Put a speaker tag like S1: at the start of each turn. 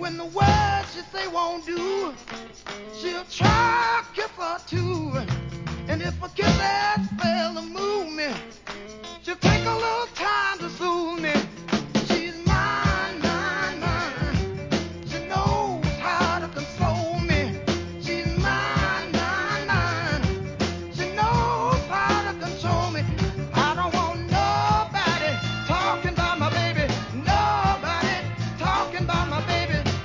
S1: When the words she say won't do, she'll try a kiss or two. And if a kiss has failed to move,